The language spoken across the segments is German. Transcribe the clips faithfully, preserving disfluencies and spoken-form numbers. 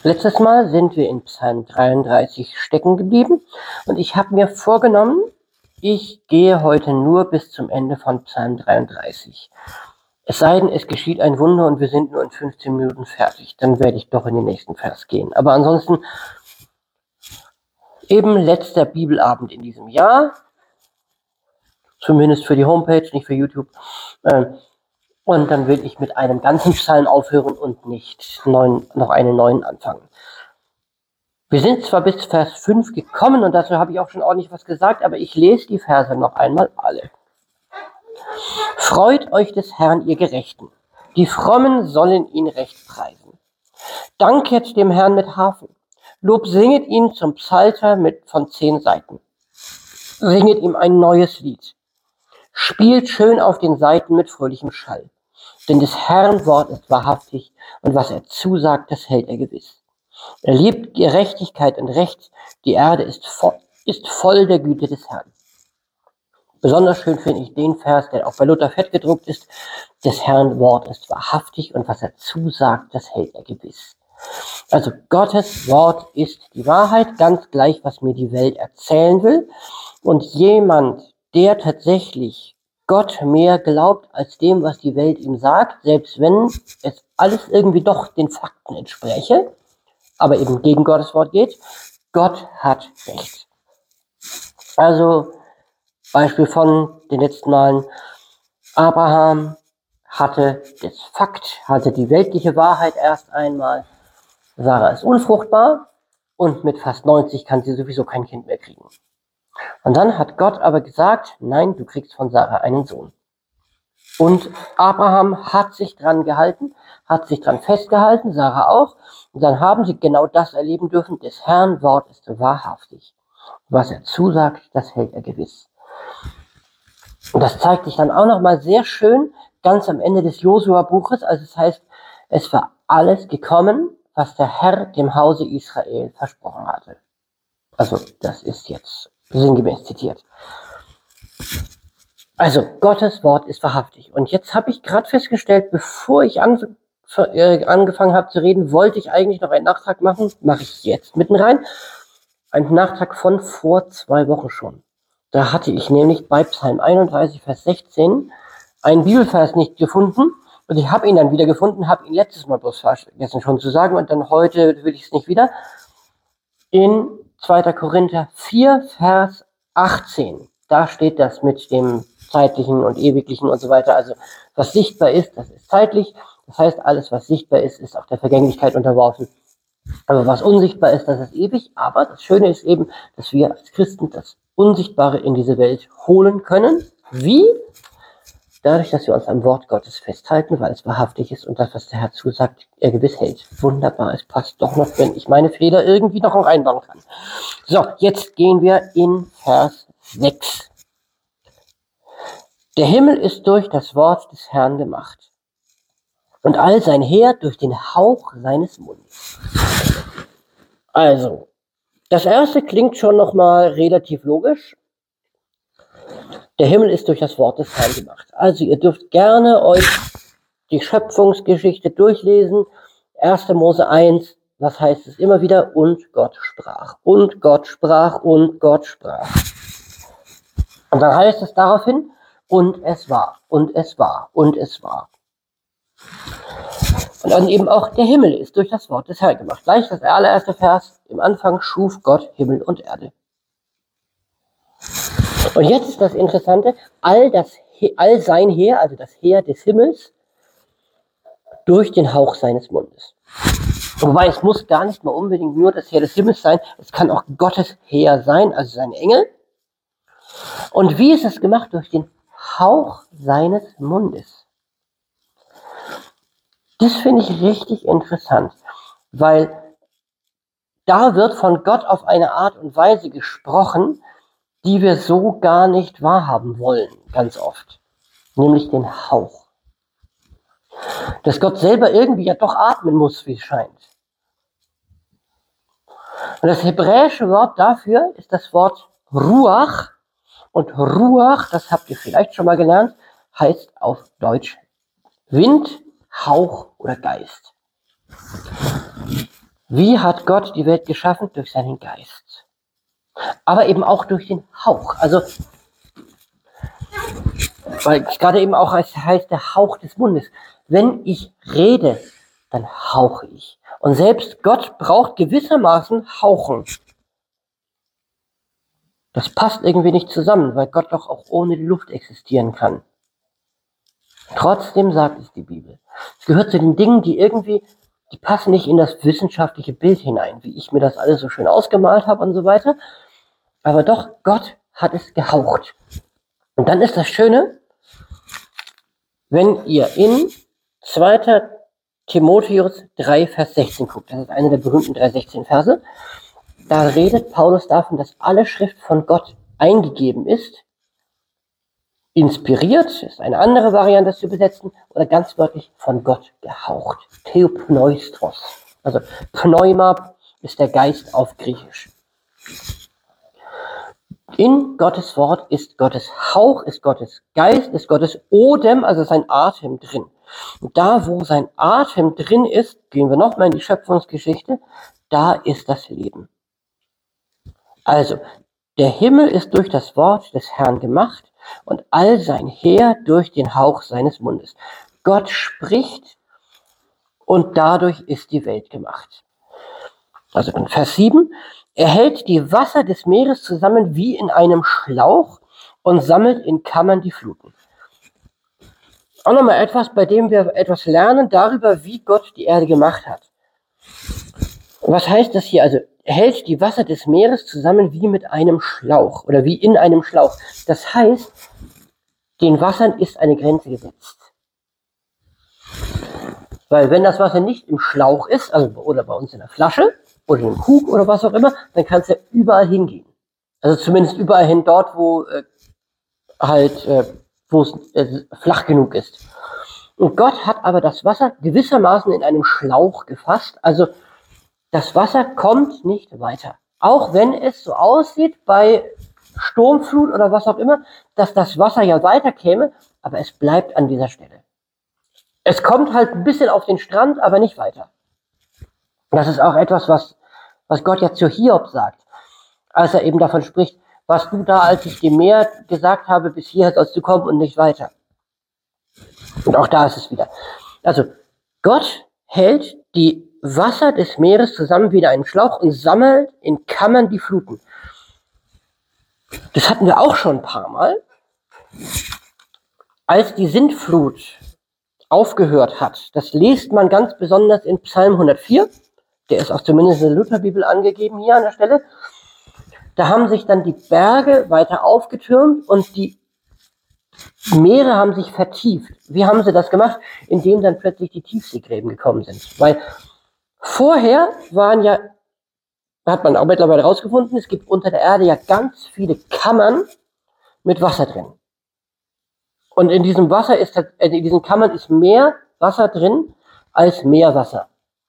Letztes Mal sind wir in Psalm dreiunddreißig stecken geblieben und ich habe mir vorgenommen, ich gehe heute nur bis zum Ende von Psalm dreiunddreißig. Es sei denn, es geschieht ein Wunder und wir sind nur in fünfzehn Minuten fertig. Dann werde ich doch in den nächsten Vers gehen. Aber ansonsten eben letzter Bibelabend in diesem Jahr. Zumindest für die Homepage, nicht für YouTube. Und dann will ich mit einem ganzen Psalm aufhören und nicht neun, noch einen neuen anfangen. Wir sind zwar bis Vers fünf gekommen und dazu habe ich auch schon ordentlich was gesagt, aber ich lese die Verse noch einmal alle. Freut euch des Herrn, ihr Gerechten. Die Frommen sollen ihn recht preisen. Danket dem Herrn mit Harfen. Lob singet ihn zum Psalter mit von zehn Saiten. Singet ihm ein neues Lied. Spielt schön auf den Saiten mit fröhlichem Schall. Denn des Herrn Wort ist wahrhaftig und was er zusagt, das hält er gewiss. Er liebt Gerechtigkeit und Recht. Die Erde ist voll, ist voll der Güte des Herrn. Besonders schön finde ich den Vers, der auch bei Luther fett gedruckt ist. Des Herrn Wort ist wahrhaftig und was er zusagt, das hält er gewiss. Also Gottes Wort ist die Wahrheit, ganz gleich, was mir die Welt erzählen will. Und jemand, der tatsächlich Gott mehr glaubt als dem, was die Welt ihm sagt, selbst wenn es alles irgendwie doch den Fakten entspräche, aber eben gegen Gottes Wort geht, Gott hat Recht. Also Beispiel von den letzten Malen, Abraham hatte das Fakt, hatte die weltliche Wahrheit erst einmal, Sarah ist unfruchtbar und mit fast neunzig kann sie sowieso kein Kind mehr kriegen. Und dann hat Gott aber gesagt, nein, du kriegst von Sarah einen Sohn. Und Abraham hat sich dran gehalten, hat sich dran festgehalten, Sarah auch. Und dann haben sie genau das erleben dürfen, des Herrn Wort ist wahrhaftig. Was er zusagt, das hält er gewiss. Und das zeigt sich dann auch nochmal sehr schön, ganz am Ende des Josua-Buches. Also es heißt, es war alles gekommen, was der Herr dem Hause Israel versprochen hatte. Also das ist jetzt sinngemäß zitiert. Also Gottes Wort ist wahrhaftig. Und jetzt habe ich gerade festgestellt, bevor ich an, äh, angefangen habe zu reden, wollte ich eigentlich noch einen Nachtrag machen. Mache ich jetzt mitten rein. Einen Nachtrag von vor zwei Wochen schon. Da hatte ich nämlich bei Psalm einunddreißig, Vers sechzehn einen Bibelvers nicht gefunden. Und ich habe ihn dann wieder gefunden, habe ihn letztes Mal bloß vergessen schon zu sagen. Und dann heute will ich es nicht wieder. In zweiter Korinther vier, Vers achtzehn. Da steht das mit dem zeitlichen und ewiglichen und so weiter. Also was sichtbar ist, das ist zeitlich. Das heißt, alles, was sichtbar ist, ist auch der Vergänglichkeit unterworfen. Aber was unsichtbar ist, das ist ewig. Aber das Schöne ist eben, dass wir als Christen das Unsichtbare in diese Welt holen können. Wie? Dadurch, dass wir uns am Wort Gottes festhalten, weil es wahrhaftig ist und das, was der Herr zusagt, er gewiss hält. Wunderbar, es passt doch noch, wenn ich meine Feder irgendwie noch reinbauen kann. So, jetzt gehen wir in Vers sechs. Der Himmel ist durch das Wort des Herrn gemacht und all sein Heer durch den Hauch seines Mundes. Also, das erste klingt schon nochmal relativ logisch. Der Himmel ist durch das Wort des Herrn gemacht. Also ihr dürft gerne euch die Schöpfungsgeschichte durchlesen. erster Mose eins, was heißt es immer wieder? Und Gott sprach. Und Gott sprach und Gott sprach. Und dann heißt es daraufhin, und es war, und es war, und es war. Und dann eben auch der Himmel ist durch das Wort des Herrn gemacht. Gleich das allererste Vers, im Anfang schuf Gott Himmel und Erde. Und jetzt ist das Interessante, all, das, all sein Heer, also das Heer des Himmels, durch den Hauch seines Mundes. Wobei es muss gar nicht mal unbedingt nur das Heer des Himmels sein, es kann auch Gottes Heer sein, also seine Engel. Und wie ist es gemacht? Durch den Hauch seines Mundes. Das finde ich richtig interessant, weil da wird von Gott auf eine Art und Weise gesprochen, die wir so gar nicht wahrhaben wollen, ganz oft. Nämlich den Hauch. Dass Gott selber irgendwie ja doch atmen muss, wie es scheint. Und das hebräische Wort dafür ist das Wort Ruach. Und Ruach, das habt ihr vielleicht schon mal gelernt, heißt auf Deutsch Wind, Hauch oder Geist. Wie hat Gott die Welt geschaffen? Durch seinen Geist. Aber eben auch durch den Hauch. Also, weil es gerade eben auch heißt, der Hauch des Mundes. Wenn ich rede, dann hauche ich. Und selbst Gott braucht gewissermaßen Hauchen. Das passt irgendwie nicht zusammen, weil Gott doch auch ohne die Luft existieren kann. Trotzdem sagt es die Bibel. Es gehört zu den Dingen, die irgendwie, die passen nicht in das wissenschaftliche Bild hinein, wie ich mir das alles so schön ausgemalt habe und so weiter. Aber doch, Gott hat es gehaucht. Und dann ist das Schöne, wenn ihr in zweiter Timotheus drei, Vers sechzehn guckt. Das ist eine der berühmten drei sechzehn Verse. Da redet Paulus davon, dass alle Schrift von Gott eingegeben ist, inspiriert, ist eine andere Variante, das zu übersetzen, oder ganz wörtlich von Gott gehaucht. Theopneustos. Also Pneuma ist der Geist auf Griechisch. In Gottes Wort ist Gottes Hauch, ist Gottes Geist, ist Gottes Odem, also sein Atem drin. Und da, wo sein Atem drin ist, gehen wir nochmal in die Schöpfungsgeschichte, da ist das Leben. Also, der Himmel ist durch das Wort des Herrn gemacht und all sein Heer durch den Hauch seines Mundes. Gott spricht und dadurch ist die Welt gemacht. Also in Vers sieben, er hält die Wasser des Meeres zusammen wie in einem Schlauch und sammelt in Kammern die Fluten. Auch nochmal etwas, bei dem wir etwas lernen darüber, wie Gott die Erde gemacht hat. Was heißt das hier? Also, er hält die Wasser des Meeres zusammen wie mit einem Schlauch oder wie in einem Schlauch. Das heißt, den Wassern ist eine Grenze gesetzt. Weil wenn das Wasser nicht im Schlauch ist, also oder bei uns in der Flasche oder im Krug oder was auch immer, dann kann es ja überall hingehen. Also zumindest überall hin dort, wo äh, halt äh, wo es äh, flach genug ist. Und Gott hat aber das Wasser gewissermaßen in einem Schlauch gefasst. Also das Wasser kommt nicht weiter. Auch wenn es so aussieht bei Sturmflut oder was auch immer, dass das Wasser ja weiterkäme, aber es bleibt an dieser Stelle. Es kommt halt ein bisschen auf den Strand, aber nicht weiter. Das ist auch etwas, was, was Gott ja zu Hiob sagt, als er eben davon spricht, was du da, als ich dem Meer gesagt habe, bis hierher sollst du kommen und nicht weiter. Und auch da ist es wieder. Also Gott hält die Wasser des Meeres zusammen wie in einen Schlauch und sammelt in Kammern die Fluten. Das hatten wir auch schon ein paar Mal. Als die Sintflut aufgehört hat, das liest man ganz besonders in Psalm hundertvier, der ist auch zumindest in der Lutherbibel angegeben hier an der Stelle. Da haben sich dann die Berge weiter aufgetürmt und die Meere haben sich vertieft. Wie haben sie das gemacht? Indem dann plötzlich die Tiefseegräben gekommen sind. Weil vorher waren ja, hat man auch mittlerweile rausgefunden, es gibt unter der Erde ja ganz viele Kammern mit Wasser drin. Und in diesem Wasser ist, in diesen Kammern ist mehr Wasser drin als Meerwasser.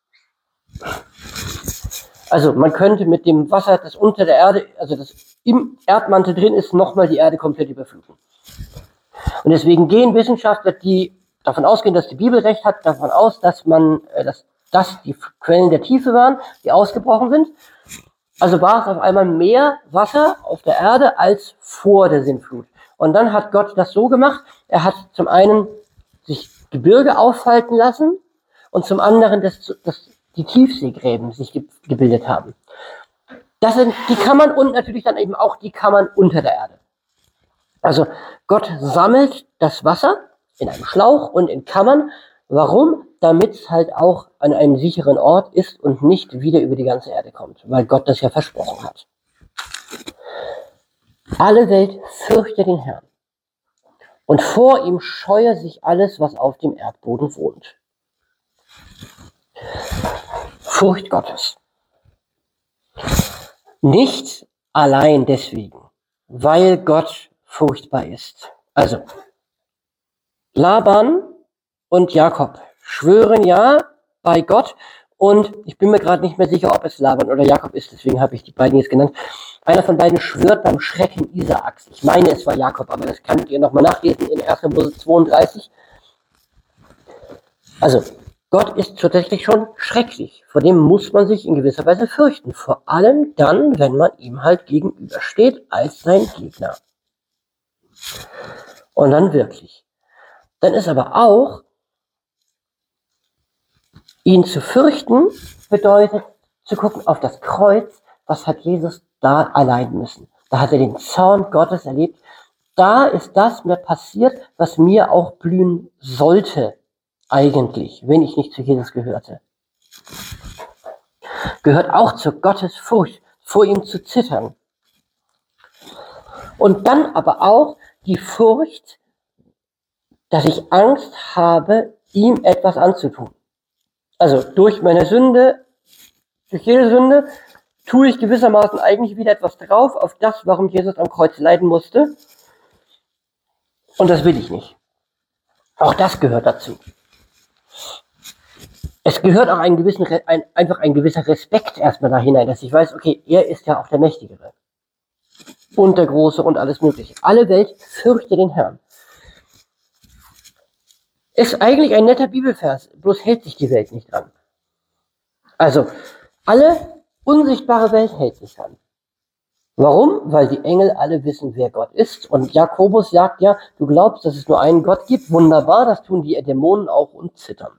Also man könnte mit dem Wasser, das unter der Erde, also das im Erdmantel drin ist, nochmal die Erde komplett überfluten. Und deswegen gehen Wissenschaftler, die davon ausgehen, dass die Bibel recht hat, davon aus, dass man, dass das die Quellen der Tiefe waren, die ausgebrochen sind. Also war es auf einmal mehr Wasser auf der Erde als vor der Sintflut. Und dann hat Gott das so gemacht, er hat zum einen sich Gebirge auffalten lassen und zum anderen, dass, dass die Tiefseegräben sich ge- gebildet haben. Das sind die Kammern und natürlich dann eben auch die Kammern unter der Erde. Also Gott sammelt das Wasser in einem Schlauch und in Kammern. Warum? Damit es halt auch an einem sicheren Ort ist und nicht wieder über die ganze Erde kommt, weil Gott das ja versprochen hat. Alle Welt fürchte den Herrn und vor ihm scheue sich alles, was auf dem Erdboden wohnt. Furcht Gottes. Nicht allein deswegen, weil Gott furchtbar ist. Also, Laban und Jakob schwören ja bei Gott und ich bin mir gerade nicht mehr sicher, ob es Laban oder Jakob ist, deswegen habe ich die beiden jetzt genannt. Einer von beiden schwört beim Schrecken Isaaks. Ich meine, es war Jakob, aber das könnt ihr nochmal nachlesen in erster Mose zweiunddreißig. Also, Gott ist tatsächlich schon schrecklich. Vor dem muss man sich in gewisser Weise fürchten. Vor allem dann, wenn man ihm halt gegenübersteht als sein Gegner. Und dann wirklich. Dann ist aber auch, ihn zu fürchten, bedeutet zu gucken auf das Kreuz, was hat Jesus da erleiden müssen. Da hat er den Zorn Gottes erlebt. Da ist das mir passiert, was mir auch blühen sollte, eigentlich, wenn ich nicht zu Jesus gehörte. Gehört auch zur Gottesfurcht, vor ihm zu zittern. Und dann aber auch die Furcht, dass ich Angst habe, ihm etwas anzutun. Also durch meine Sünde, durch jede Sünde, tue ich gewissermaßen eigentlich wieder etwas drauf auf das, warum Jesus am Kreuz leiden musste. Und das will ich nicht. Auch das gehört dazu. Es gehört auch einen gewissen, ein, einfach ein gewisser Respekt erstmal da hinein, dass ich weiß, okay, er ist ja auch der Mächtigere. Und der Große und alles Mögliche. Alle Welt fürchte den Herrn. Ist eigentlich ein netter Bibelvers, bloß hält sich die Welt nicht dran. Also, alle unsichtbare Welt hält sich dran. Warum? Weil die Engel alle wissen, wer Gott ist. Und Jakobus sagt ja, du glaubst, dass es nur einen Gott gibt. Wunderbar, das tun die Dämonen auch und zittern.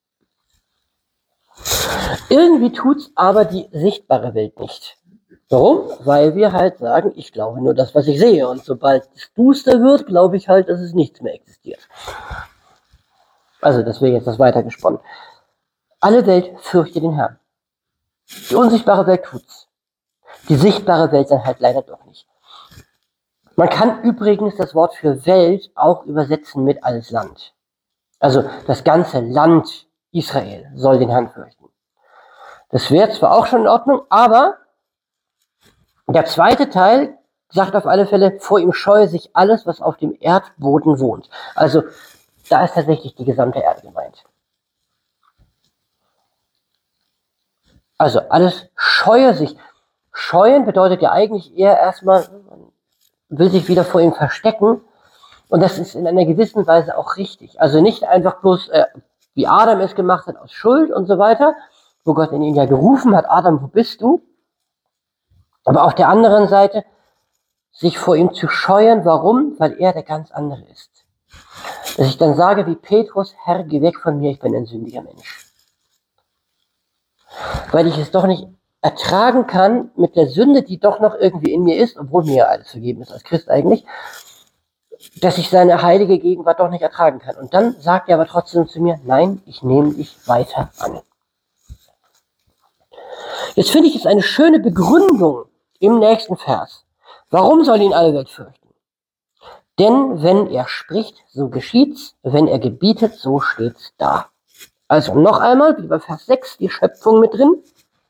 Irgendwie tut's aber die sichtbare Welt nicht. Warum? Weil wir halt sagen, ich glaube nur das, was ich sehe. Und sobald es duster wird, glaube ich halt, dass es nichts mehr existiert. Also, das wäre jetzt das weitergesponnen. Alle Welt fürchte den Herrn. Die unsichtbare Welt tut's. Die sichtbare Welt dann halt leider doch nicht. Man kann übrigens das Wort für Welt auch übersetzen mit alles Land. Also das ganze Land Israel soll den Herrn fürchten. Das wäre zwar auch schon in Ordnung, aber der zweite Teil sagt auf alle Fälle, vor ihm scheue sich alles, was auf dem Erdboden wohnt. Also da ist tatsächlich die gesamte Erde gemeint. Also alles scheue sich. Scheuen bedeutet ja eigentlich eher erstmal, man will sich wieder vor ihm verstecken. Und das ist in einer gewissen Weise auch richtig. Also nicht einfach bloß, äh, wie Adam es gemacht hat, aus Schuld und so weiter, wo Gott in ihn ja gerufen hat, Adam, wo bist du? Aber auf der anderen Seite, sich vor ihm zu scheuen. Warum? Weil er der ganz andere ist. Dass ich dann sage wie Petrus, Herr, geh weg von mir, ich bin ein sündiger Mensch. Weil ich es doch nicht ertragen kann mit der Sünde, die doch noch irgendwie in mir ist, obwohl mir ja alles vergeben ist als Christ eigentlich, dass ich seine heilige Gegenwart doch nicht ertragen kann. Und dann sagt er aber trotzdem zu mir, nein, ich nehme dich weiter an. Jetzt finde ich es eine schöne Begründung im nächsten Vers. Warum soll ihn alle Welt fürchten? Denn wenn er spricht, so geschieht's, wenn er gebietet, so steht's da. Also noch einmal, wie bei Vers sechs, die Schöpfung mit drin.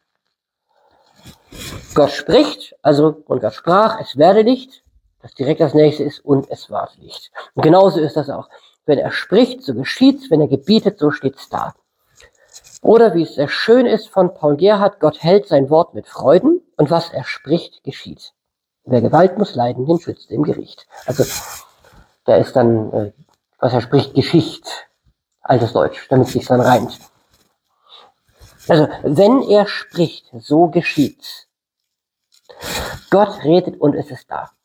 Gott spricht, also, und Gott sprach, es werde Licht, das direkt das nächste ist, und es ward Licht. Und genauso ist das auch. Wenn er spricht, so geschieht's, wenn er gebietet, so steht's da. Oder wie es sehr schön ist von Paul Gerhardt, Gott hält sein Wort mit Freuden, und was er spricht, geschieht. Wer Gewalt muss leiden, den schützt im Gericht. Also, da ist dann, äh, was er spricht, Geschicht, altes Deutsch, damit es sich dann reimt. Also, wenn er spricht, so geschieht's. Gott redet und es ist da.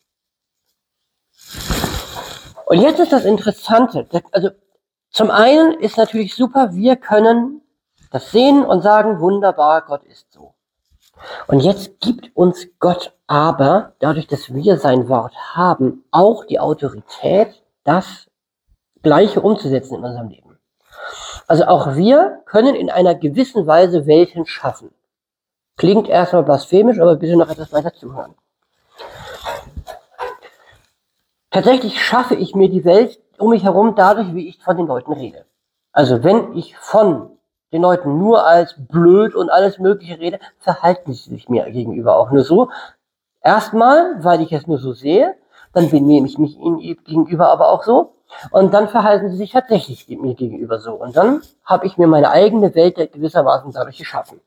Und jetzt ist das Interessante. Also, zum einen ist natürlich super, wir können das sehen und sagen, wunderbar, Gott ist so. Und jetzt gibt uns Gott aber, dadurch, dass wir sein Wort haben, auch die Autorität, das Gleiche umzusetzen in unserem Leben. Also auch wir können in einer gewissen Weise Welten schaffen. Klingt erstmal blasphemisch, aber bitte noch etwas weiter zuhören. Tatsächlich schaffe ich mir die Welt um mich herum dadurch, wie ich von den Leuten rede. Also wenn ich von den Leuten nur als blöd und alles Mögliche rede, verhalten sie sich mir gegenüber auch nur so. Erstmal, weil ich es nur so sehe, dann benehme ich mich ihnen gegenüber aber auch so. Und dann verhalten sie sich tatsächlich mir gegenüber so. Und dann habe ich mir meine eigene Welt gewissermaßen dadurch geschaffen.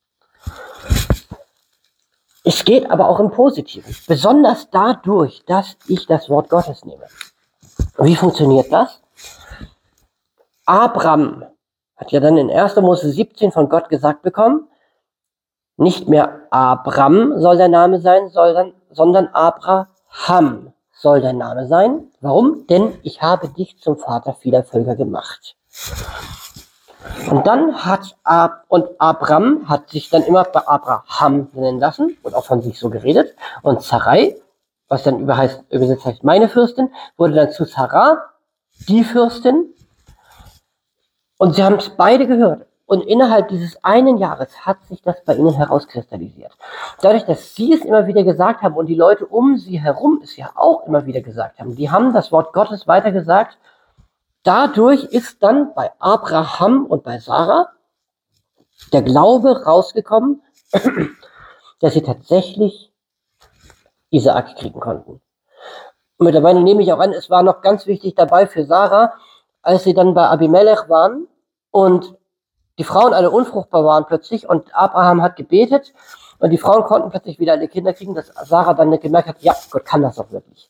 Es geht aber auch im Positiven. Besonders dadurch, dass ich das Wort Gottes nehme. Wie funktioniert das? Abraham hat ja dann in erster Mose siebzehn von Gott gesagt bekommen, nicht mehr Abram soll der Name sein, sondern, sondern Abraham soll der Name sein. Warum? Denn ich habe dich zum Vater vieler Völker gemacht. Und dann hat Ab und Abram hat sich dann immer bei Abraham nennen lassen und auch von sich so geredet. Und Sarai, was dann übersetzt heißt meine Fürstin, wurde dann zu Sarah, die Fürstin. Und sie haben es beide gehört. Und innerhalb dieses einen Jahres hat sich das bei ihnen herauskristallisiert. Dadurch, dass sie es immer wieder gesagt haben und die Leute um sie herum es ja auch immer wieder gesagt haben, die haben das Wort Gottes weitergesagt. Dadurch ist dann bei Abraham und bei Sarah der Glaube rausgekommen, dass sie tatsächlich Isaak kriegen konnten. Und mittlerweile nehme ich auch an, es war noch ganz wichtig dabei für Sarah, als sie dann bei Abimelech waren und die Frauen alle unfruchtbar waren plötzlich und Abraham hat gebetet und die Frauen konnten plötzlich wieder alle Kinder kriegen, dass Sarah dann gemerkt hat, ja, Gott kann das doch wirklich.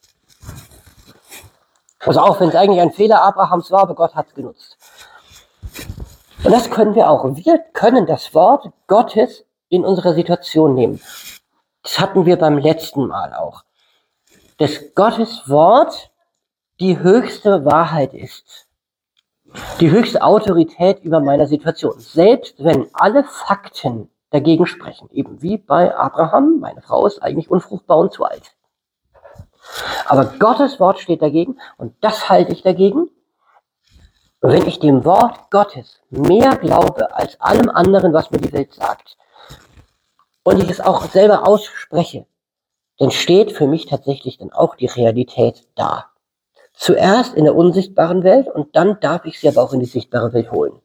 Also auch wenn es eigentlich ein Fehler Abrahams war, aber Gott hat es genutzt. Und das können wir auch. Wir können das Wort Gottes in unsere Situation nehmen. Das hatten wir beim letzten Mal auch. Dass Gottes Wort die höchste Wahrheit ist. Die höchste Autorität über meine Situation. Selbst wenn alle Fakten dagegen sprechen. Eben wie bei Abraham. Meine Frau ist eigentlich unfruchtbar und zu alt. Aber Gottes Wort steht dagegen und das halte ich dagegen. Und wenn ich dem Wort Gottes mehr glaube als allem anderen, was mir die Welt sagt, und ich es auch selber ausspreche, dann steht für mich tatsächlich dann auch die Realität da. Zuerst in der unsichtbaren Welt und dann darf ich sie aber auch in die sichtbare Welt holen.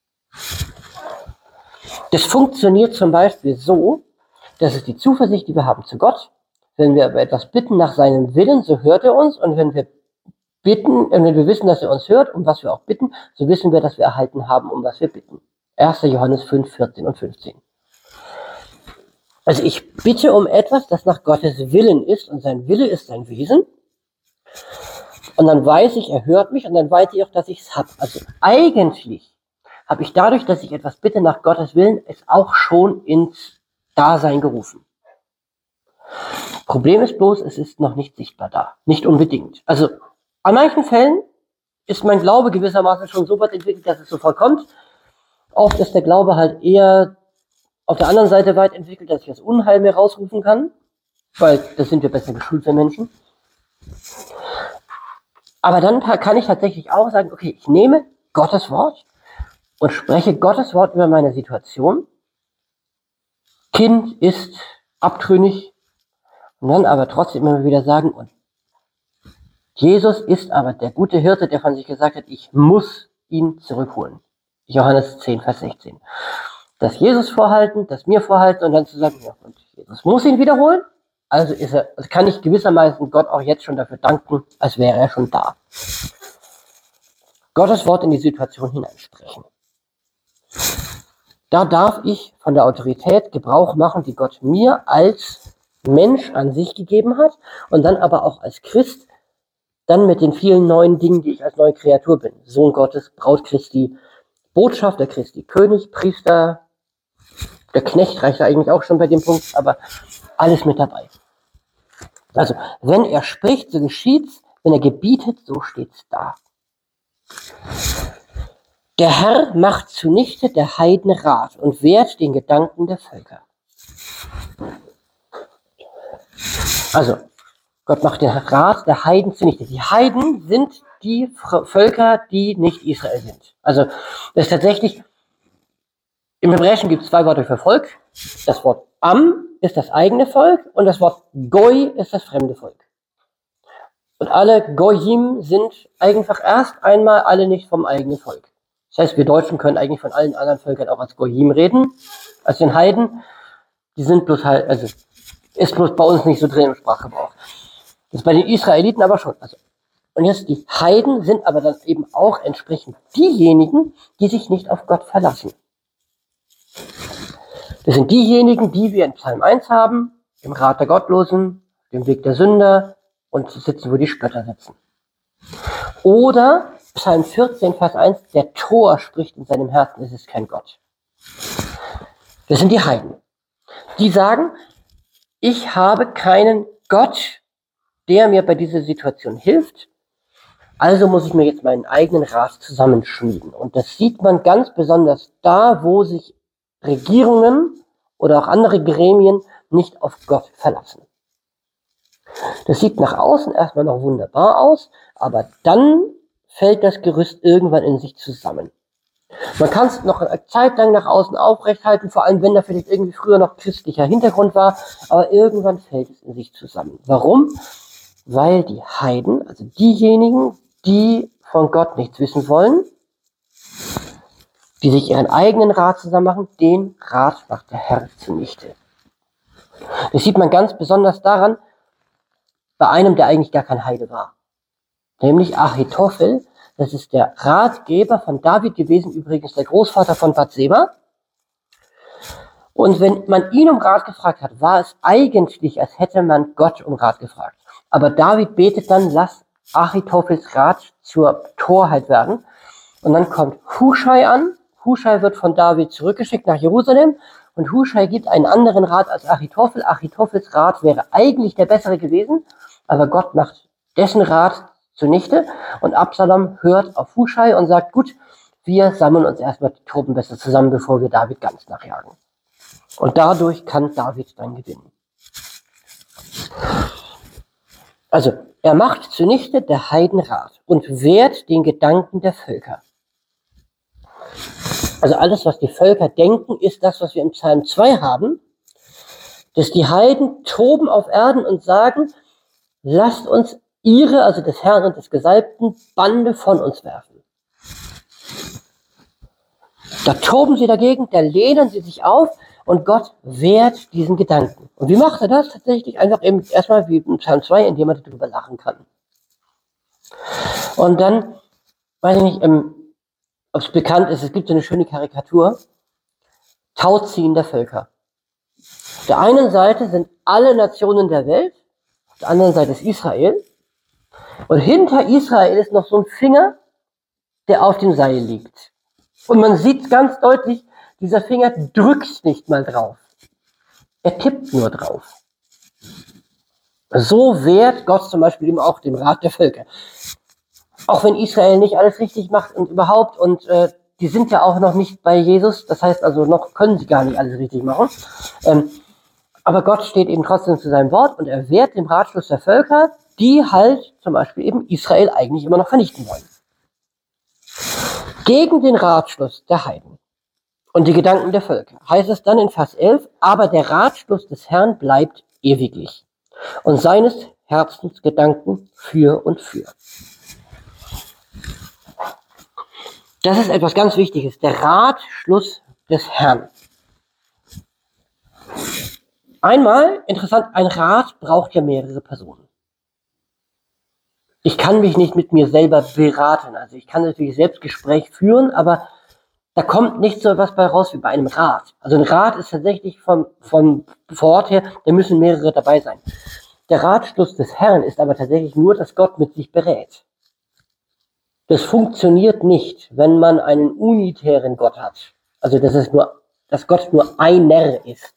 Das funktioniert zum Beispiel so, dass es die Zuversicht, die wir haben zu Gott, wenn wir aber etwas bitten nach seinem Willen, so hört er uns. Und wenn wir bitten, wenn wir wissen, dass er uns hört, um was wir auch bitten, so wissen wir, dass wir erhalten haben, um was wir bitten. erster Johannes fünf, vierzehn und fünfzehn. Also ich bitte um etwas, das nach Gottes Willen ist. Und sein Wille ist sein Wesen. Und dann weiß ich, er hört mich. Und dann weiß ich auch, dass ich es habe. Also eigentlich habe ich dadurch, dass ich etwas bitte nach Gottes Willen, es auch schon ins Dasein gerufen. Problem ist bloß, es ist noch nicht sichtbar da. Nicht unbedingt. Also an manchen Fällen ist mein Glaube gewissermaßen schon so weit entwickelt, dass es sofort kommt. Oft ist der Glaube halt eher auf der anderen Seite weit entwickelt, dass ich das Unheil mehr rausrufen kann. Weil das sind wir besser geschult, wir Menschen. Aber dann kann ich tatsächlich auch sagen, okay, ich nehme Gottes Wort und spreche Gottes Wort über meine Situation. Kind ist abtrünnig. Und dann aber trotzdem immer wieder sagen, und Jesus ist aber der gute Hirte, der von sich gesagt hat, ich muss ihn zurückholen. Johannes zehn, Vers sechzehn. Das Jesus vorhalten, das mir vorhalten und dann zu sagen, ja, und Jesus muss ihn wiederholen. Also ist er, also kann ich gewissermaßen Gott auch jetzt schon dafür danken, als wäre er schon da. Gottes Wort in die Situation hineinsprechen. Da darf ich von der Autorität Gebrauch machen, die Gott mir als Mensch an sich gegeben hat und dann aber auch als Christ, dann mit den vielen neuen Dingen, die ich als neue Kreatur bin. Sohn Gottes, Braut Christi, Botschafter Christi, König, Priester, der Knecht reicht eigentlich auch schon bei dem Punkt, aber alles mit dabei. Also, wenn er spricht, so geschieht's, wenn er gebietet, so steht's da. Der Herr macht zunichte der Heiden Rat und wehrt den Gedanken der Völker. Also, Gott macht den Rat der Heiden zunichte. Die Heiden sind die Völker, die nicht Israel sind. Also, das ist tatsächlich, im Hebräischen gibt es zwei Worte für Volk. Das Wort Am ist das eigene Volk und das Wort Goi ist das fremde Volk. Und alle Goyim sind einfach erst einmal alle nicht vom eigenen Volk. Das heißt, wir Deutschen können eigentlich von allen anderen Völkern auch als Goyim reden, als den Heiden. Die sind bloß halt, also ist bloß bei uns nicht so drin im Sprachgebrauch. Das ist bei den Israeliten aber schon. Also, und jetzt die Heiden sind aber dann eben auch entsprechend diejenigen, die sich nicht auf Gott verlassen. Das sind diejenigen, die wir in Psalm eins haben, im Rat der Gottlosen, dem Weg der Sünder und sitzen, wo die Spötter sitzen. Oder Psalm vierzehn, Vers eins, der Tor spricht in seinem Herzen, es ist kein Gott. Das sind die Heiden. Die sagen, ich habe keinen Gott, der mir bei dieser Situation hilft, also muss ich mir jetzt meinen eigenen Rat zusammenschmieden. Und das sieht man ganz besonders da, wo sich Regierungen oder auch andere Gremien nicht auf Gott verlassen. Das sieht nach außen erstmal noch wunderbar aus, aber dann fällt das Gerüst irgendwann in sich zusammen. Man kann es noch eine Zeit lang nach außen aufrechthalten, vor allem wenn da vielleicht irgendwie früher noch christlicher Hintergrund war, aber irgendwann fällt es in sich zusammen. Warum? Weil die Heiden, also diejenigen, die von Gott nichts wissen wollen, die sich ihren eigenen Rat zusammen machen, den Rat macht der Herr zunichte. Das sieht man ganz besonders daran, bei einem, der eigentlich gar kein Heide war. Nämlich Ahitophel, das ist der Ratgeber von David gewesen, übrigens der Großvater von Bathseba. Und wenn man ihn um Rat gefragt hat, war es eigentlich, als hätte man Gott um Rat gefragt. Aber David betet dann, lass Ahitophels Rat zur Torheit werden. Und dann kommt Huschai an. Huschai wird von David zurückgeschickt nach Jerusalem. Und Huschai gibt einen anderen Rat als Ahitophel. Ahitophels Rat wäre eigentlich der bessere gewesen. Aber Gott macht dessen Rat zunichte. Und Absalom hört auf Huschai und sagt, gut, wir sammeln uns erstmal die Truppen besser zusammen, bevor wir David ganz nachjagen. Und dadurch kann David dann gewinnen. Also, er macht zunichte der Heidenrat und wehrt den Gedanken der Völker. Also alles, was die Völker denken, ist das, was wir im Psalm zwei haben, dass die Heiden toben auf Erden und sagen, lasst uns ihre, also des Herrn und des Gesalbten, Bande von uns werfen. Da toben sie dagegen, da lehnen sie sich auf und Gott wehrt diesen Gedanken. Und wie macht er das? Tatsächlich einfach eben erstmal wie im Psalm zwei, indem er darüber lachen kann. Und dann, weiß ich nicht, ob es bekannt ist, es gibt so eine schöne Karikatur, Tauziehen der Völker. Auf der einen Seite sind alle Nationen der Welt, auf der anderen Seite ist Israel. Und hinter Israel ist noch so ein Finger, der auf dem Seil liegt. Und man sieht ganz deutlich, dieser Finger drückt nicht mal drauf. Er tippt nur drauf. So wehrt Gott zum Beispiel eben auch dem Rat der Völker. Auch wenn Israel nicht alles richtig macht und überhaupt, und äh, die sind ja auch noch nicht bei Jesus, das heißt also, noch können sie gar nicht alles richtig machen. Ähm, aber Gott steht eben trotzdem zu seinem Wort und er wehrt dem Ratschluss der Völker, die halt zum Beispiel eben Israel eigentlich immer noch vernichten wollen. Gegen den Ratschluss der Heiden und die Gedanken der Völker heißt es dann in Vers elf, aber der Ratschluss des Herrn bleibt ewiglich und seines Herzens Gedanken für und für. Das ist etwas ganz Wichtiges, der Ratschluss des Herrn. Einmal, interessant, ein Rat braucht ja mehrere Personen. Ich kann mich nicht mit mir selber beraten, also ich kann natürlich Selbstgespräch führen, aber da kommt nicht so etwas bei raus wie bei einem Rat. Also ein Rat ist tatsächlich vom, vom Wort her, da müssen mehrere dabei sein. Der Ratschluss des Herrn ist aber tatsächlich nur, dass Gott mit sich berät. Das funktioniert nicht, wenn man einen unitären Gott hat. Also dass es nur, dass Gott nur einer ist.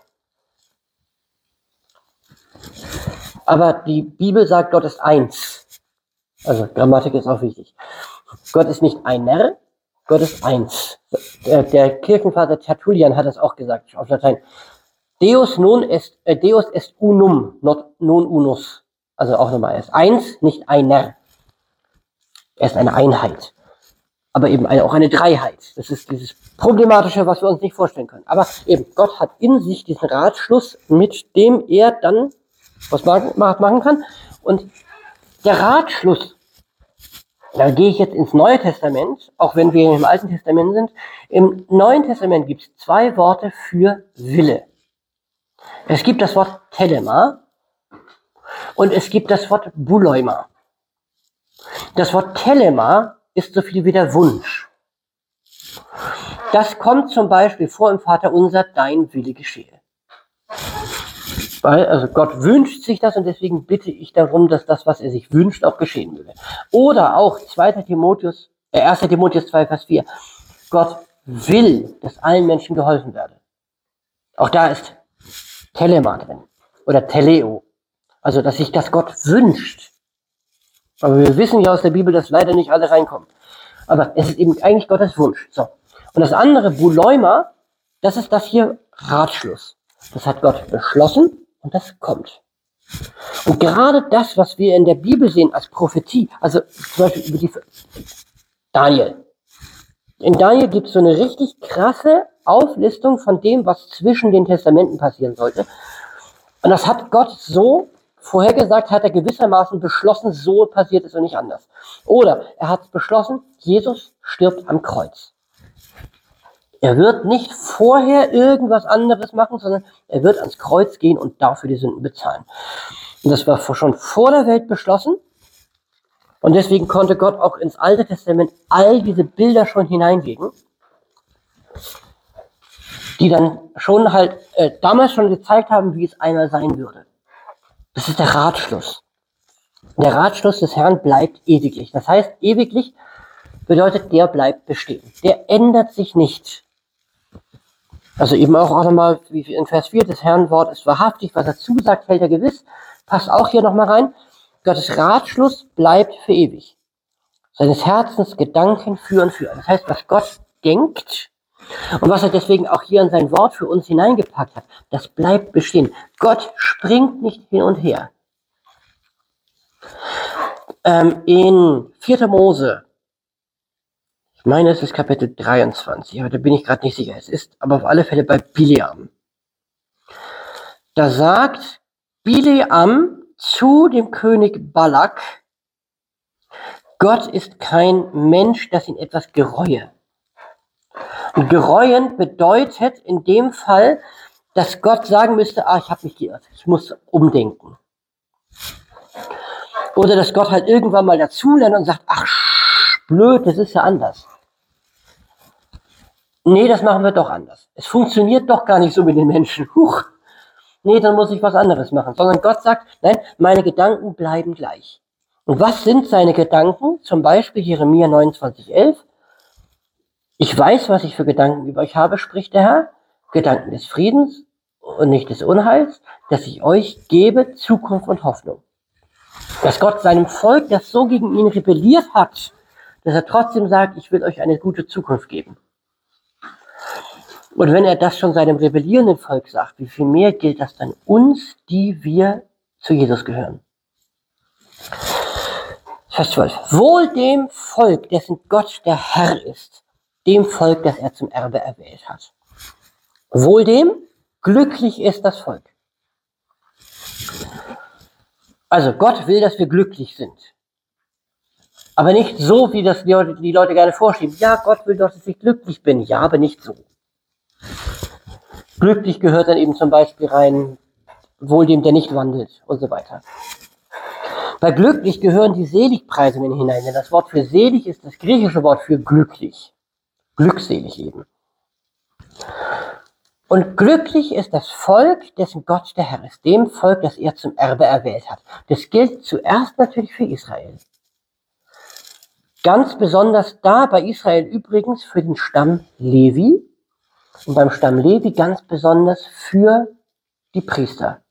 Aber die Bibel sagt, Gott ist eins. Also Grammatik ist auch wichtig. Gott ist nicht einer, Gott ist eins. Der, der Kirchenvater Tertullian hat das auch gesagt auf Latein. Deus non est, äh, Deus est unum, not non unus. Also auch nochmal, er ist eins, nicht einer. Er ist eine Einheit. Aber eben eine, auch eine Dreiheit. Das ist dieses Problematische, was wir uns nicht vorstellen können. Aber eben, Gott hat in sich diesen Ratschluss, mit dem er dann was machen kann. Und der Ratschluss, da gehe ich jetzt ins Neue Testament, auch wenn wir im Alten Testament sind. Im Neuen Testament gibt es zwei Worte für Wille. Es gibt das Wort Telema und es gibt das Wort Buleuma. Das Wort Telema ist so viel wie der Wunsch. Das kommt zum Beispiel vor im Vaterunser, dein Wille geschehe. Weil, also Gott wünscht sich das und deswegen bitte ich darum, dass das, was er sich wünscht, auch geschehen möge. Oder auch zweiter Timotheus, äh, erster Timotheus zwei, Vers vier. Gott will, dass allen Menschen geholfen werde. Auch da ist Telema drin. Oder Teleo. Also, dass sich das Gott wünscht. Aber wir wissen ja aus der Bibel, dass leider nicht alle reinkommen. Aber es ist eben eigentlich Gottes Wunsch. So. Und das andere, Buleuma, das ist das hier Ratschluss. Das hat Gott beschlossen und das kommt. Und gerade das, was wir in der Bibel sehen als Prophetie, also zum Beispiel über die Daniel. In Daniel gibt es so eine richtig krasse Auflistung von dem, was zwischen den Testamenten passieren sollte. Und das hat Gott so vorhergesagt, hat er gewissermaßen beschlossen, so passiert es und nicht anders. Oder er hat beschlossen, Jesus stirbt am Kreuz. Er wird nicht vorher irgendwas anderes machen, sondern er wird ans Kreuz gehen und dafür die Sünden bezahlen. Und das war schon vor der Welt beschlossen. Und deswegen konnte Gott auch ins Alte Testament all diese Bilder schon hineinlegen, die dann schon halt äh, damals schon gezeigt haben, wie es einmal sein würde. Das ist der Ratschluss. Der Ratschluss des Herrn bleibt ewiglich. Das heißt, ewiglich bedeutet, der bleibt bestehen. Der ändert sich nicht. Also eben auch, auch nochmal, wie in Vers vier, des Herrn Wort ist wahrhaftig, was er zusagt, hält er gewiss. Passt auch hier nochmal rein. Gottes Ratschluss bleibt für ewig. Seines Herzens Gedanken führen für. Das heißt, was Gott denkt und was er deswegen auch hier in sein Wort für uns hineingepackt hat, das bleibt bestehen. Gott springt nicht hin und her. Ähm, in vierter Mose, ich meine, es ist Kapitel dreiundzwanzig, aber da bin ich gerade nicht sicher. Es ist aber auf alle Fälle bei Bileam. Da sagt Bileam zu dem König Balak, Gott ist kein Mensch, das ihn etwas gereue. Und gereuen bedeutet in dem Fall, dass Gott sagen müsste, ah, ich habe mich geirrt, ich muss umdenken. Oder dass Gott halt irgendwann mal dazulernt und sagt, ach, blöd, das ist ja anders. Nee, das machen wir doch anders. Es funktioniert doch gar nicht so mit den Menschen. Huch. Nee, dann muss ich was anderes machen. Sondern Gott sagt, nein, meine Gedanken bleiben gleich. Und was sind seine Gedanken? Zum Beispiel Jeremia neunundzwanzig, elf. Ich weiß, was ich für Gedanken über euch habe, spricht der Herr. Gedanken des Friedens und nicht des Unheils, dass ich euch gebe Zukunft und Hoffnung. Dass Gott seinem Volk, das so gegen ihn rebelliert hat, dass er trotzdem sagt, ich will euch eine gute Zukunft geben. Und wenn er das schon seinem rebellierenden Volk sagt, wie viel mehr gilt das dann uns, die wir zu Jesus gehören? Vers zwölf. Wohl dem Volk, dessen Gott der Herr ist, dem Volk, das er zum Erbe erwählt hat. Wohl dem, glücklich ist das Volk. Also Gott will, dass wir glücklich sind. Aber nicht so, wie das die Leute gerne vorschieben. Ja, Gott will doch, dass ich glücklich bin. Ja, aber nicht so. Glücklich gehört dann eben zum Beispiel rein, wohl dem, der nicht wandelt und so weiter. Bei glücklich gehören die Seligpreisungen hinein, denn das Wort für selig ist das griechische Wort für glücklich. Glückselig eben. Und glücklich ist das Volk, dessen Gott der Herr ist, dem Volk, das er zum Erbe erwählt hat. Das gilt zuerst natürlich für Israel. Ganz besonders da bei Israel übrigens für den Stamm Levi und beim Stamm Levi ganz besonders für die Priester.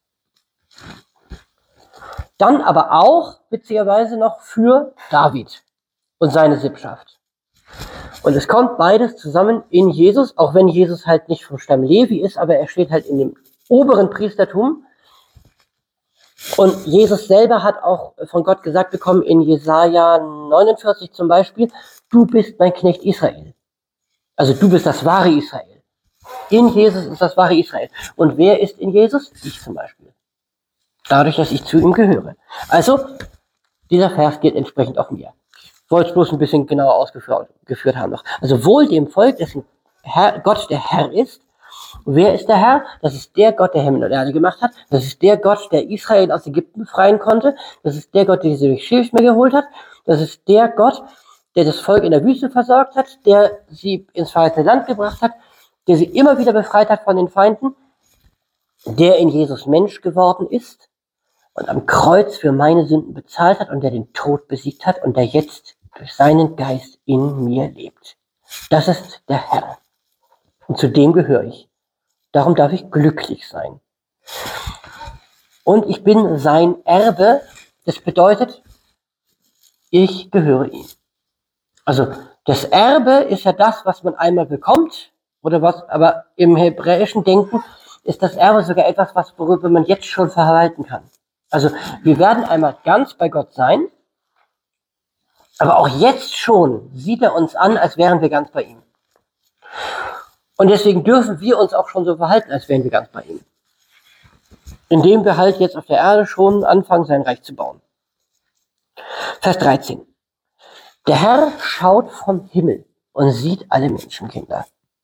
Dann aber auch, witzigerweise noch, für David und seine Sippschaft. Und es kommt beides zusammen in Jesus, auch wenn Jesus halt nicht vom Stamm Levi ist, aber er steht halt in dem oberen Priestertum. Und Jesus selber hat auch von Gott gesagt bekommen, in Jesaja neunundvierzig zum Beispiel, du bist mein Knecht Israel. Also du bist das wahre Israel. In Jesus ist das wahre Israel. Und wer ist in Jesus? Ich zum Beispiel. Dadurch, dass ich zu ihm gehöre. Also, dieser Vers gilt entsprechend auch mir. Ich wollte es bloß ein bisschen genauer ausgeführt geführt haben noch. Also wohl dem Volk, dessen Herr, Gott der Herr ist. Und wer ist der Herr? Das ist der Gott, der Himmel und Erde gemacht hat. Das ist der Gott, der Israel aus Ägypten befreien konnte. Das ist der Gott, der sie durch Schilfmeer geholt hat. Das ist der Gott, der das Volk in der Wüste versorgt hat, der sie ins verheißene Land gebracht hat, der sie immer wieder befreit hat von den Feinden. der in Jesus Mensch geworden ist und am Kreuz für meine Sünden bezahlt hat und der den Tod besiegt hat und der jetzt durch seinen Geist in mir lebt. Das ist der Herr. Und zu dem gehöre ich. Darum darf ich glücklich sein. Und ich bin sein Erbe. Das bedeutet, ich gehöre ihm. Also das Erbe ist ja das, was man einmal bekommt, oder was, aber im hebräischen Denken ist das Erbe sogar etwas, was worüber man jetzt schon verwalten kann. Also wir werden einmal ganz bei Gott sein, aber auch jetzt schon sieht er uns an, als wären wir ganz bei ihm. Und deswegen dürfen wir uns auch schon so verhalten, als wären wir ganz bei ihm. Indem wir halt jetzt auf der Erde schon anfangen, sein Reich zu bauen. Vers dreizehn. Der Herr schaut vom Himmel und sieht alle Menschenkinder.